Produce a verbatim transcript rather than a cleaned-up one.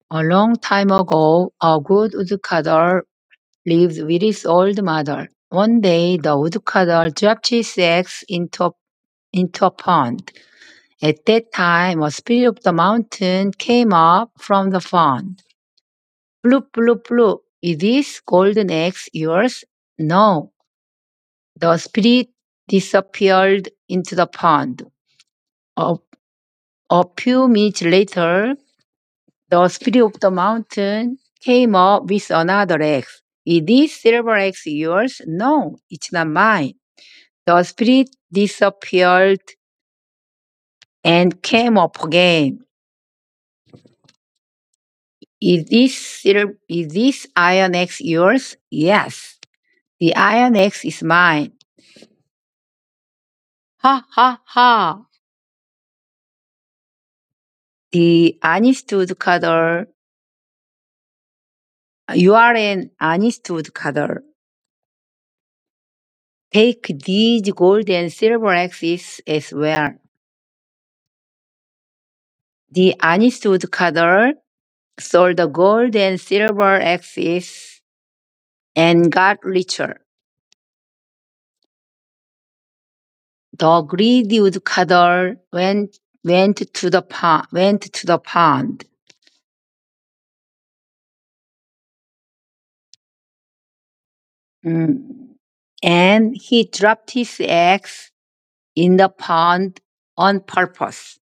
A long time ago, a good woodcutter lived with his old mother. One day, the woodcutter dropped his axe into, into a pond. At that time, a spirit of the mountain came up from the pond. Bloop, bloop, bloop. Is this golden axe yours? No. The spirit disappeared into the pond. A, a few minutes later, the spirit of the mountain came up with another axe. Is this silver axe yours? No, it's not mine. The spirit disappeared and came up again. Is this sil- is this iron axe yours? Yes. The iron axe is mine. Ha ha ha. The honest woodcutter. You are an honest woodcutter. Take these gold and silver axes as well. The honest woodcutter sold the gold and silver axes and got richer. The greedy woodcutter went went to the pond went to the pond. Mm. And he dropped his axe in the pond on purpose.